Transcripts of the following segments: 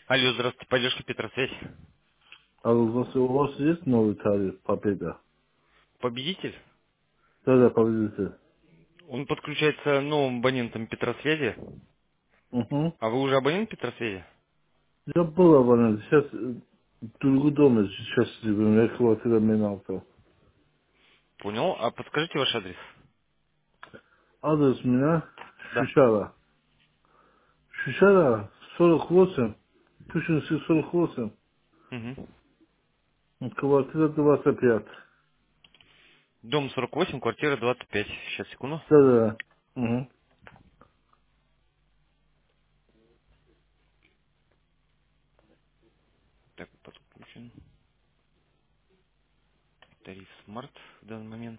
Алло, здравствуйте, поддержка Петросвязь. А у вас есть новый тариф Победа? Победитель? Да, да, Победитель. Он подключается новым абонентом Петросвязи. Угу. А вы уже абонент Петросвязи? Я был абонент, сейчас другой дом, сейчас живем, я квартира менялся. Понял. А подскажите ваш адрес? Адрес у меня Да. Шишара. Шишара 48, Тушинский 48, Угу. квартира 25. Дом 48, квартира 25. Сейчас, секунду. Да, да, да. Угу. Так, подключен. Тариф Смарт в данный момент.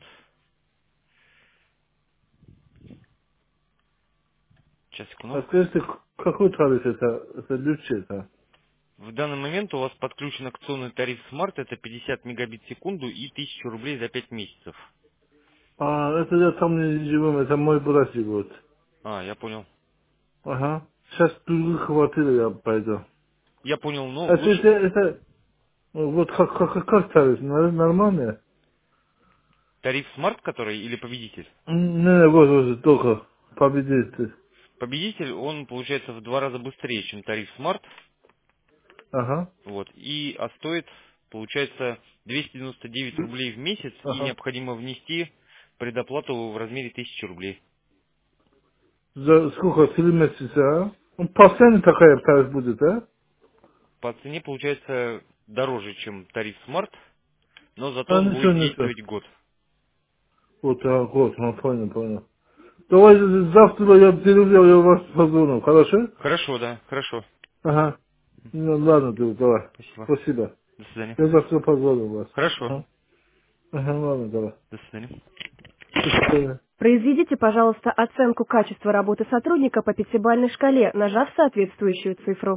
Сейчас, секунду. А скажите, какой тариф это лучше это? В данный момент у вас подключен акционный тариф Смарт. Это 50 мегабит в секунду и 1000 рублей за 5 месяцев. А, это я там не живем, это мой брат живет. А, я понял. Ага. Сейчас другую квартиру я пойду. Я понял, но лучше Это вот как тариф, нормально? тариф Смарт, который или победитель? Не, вот, только победитель. Победитель, он получается в 2 раза быстрее, чем тариф Smart. Ага, Вот, а стоит, получается, 299 рублей в месяц, и ага. необходимо внести предоплату в размере 1000 рублей. За сколько, 3 месяца, а? Ну, постоянно такая тариф будет, а? По цене получается дороже, чем тариф Smart, но зато А, он ничего, будет ничего. действовать год. Вот, год, ну, понял, понял. Давай завтра я переведу, я вас позвоню, хорошо? Хорошо, да, хорошо. Ага. Ну, ладно, давай. Спасибо. Спасибо. До свидания. Я завтра позвоню вас. Хорошо. Ага. Ага, ладно, давай. До свидания. До свидания. Произведите, пожалуйста, оценку качества работы сотрудника по пятибалльной шкале, нажав соответствующую цифру.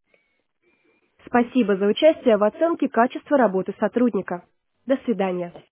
Спасибо за участие в оценке качества работы сотрудника. До свидания.